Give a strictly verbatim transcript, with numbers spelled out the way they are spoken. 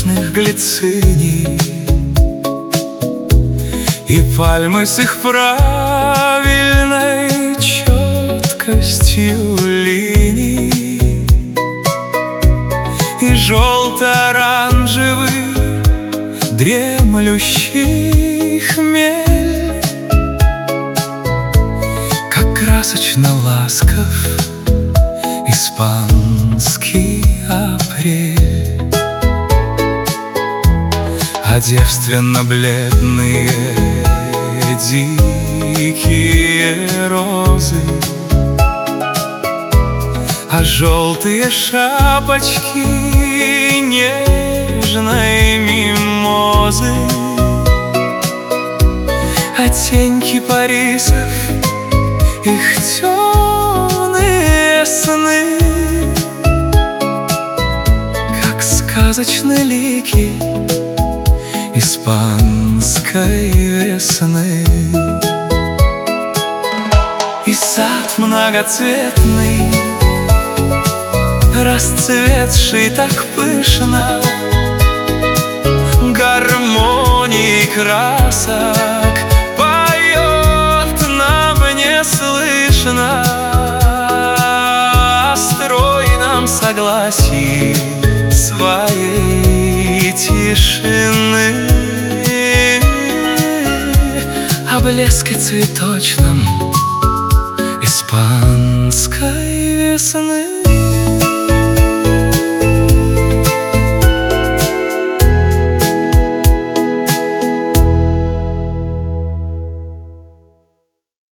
пышных глициний, и пальмы с их правильной четкостью линий, и желто-оранжевый дремлющий хмель, как красочно ласков испанский апрель. А девственно-бледные дикие розы, а желтые шапочки нежной мимозы, а тень кипарисов, их темные сны, как сказочные лики испанской весны. И сад многоцветный, расцветший так пышно, гармонией красок поет нам неслышно о стройном согласии своей тишины, о блеске цветочном испанской весны.